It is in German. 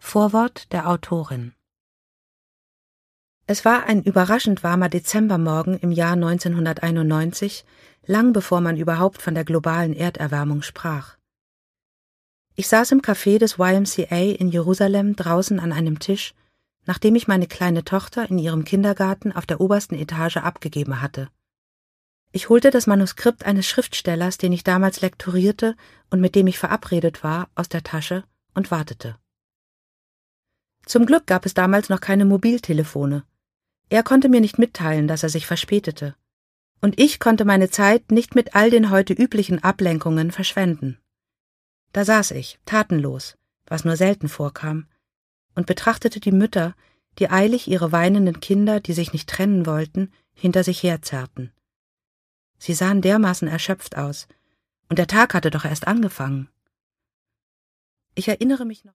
Vorwort der Autorin. Es war ein überraschend warmer Dezembermorgen im Jahr 1991, lang bevor man überhaupt von der globalen Erderwärmung sprach. Ich saß im Café des YMCA in Jerusalem draußen an einem Tisch, nachdem ich meine kleine Tochter in ihrem Kindergarten auf der obersten Etage abgegeben hatte. Ich holte das Manuskript eines Schriftstellers, den ich damals lektorierte und mit dem ich verabredet war, aus der Tasche und wartete. Zum Glück gab es damals noch keine Mobiltelefone. Er konnte mir nicht mitteilen, dass er sich verspätete. Und ich konnte meine Zeit nicht mit all den heute üblichen Ablenkungen verschwenden. Da saß ich, tatenlos, was nur selten vorkam, und betrachtete die Mütter, die eilig ihre weinenden Kinder, die sich nicht trennen wollten, hinter sich herzerrten. Sie sahen dermaßen erschöpft aus, und der Tag hatte doch erst angefangen. Ich erinnere mich noch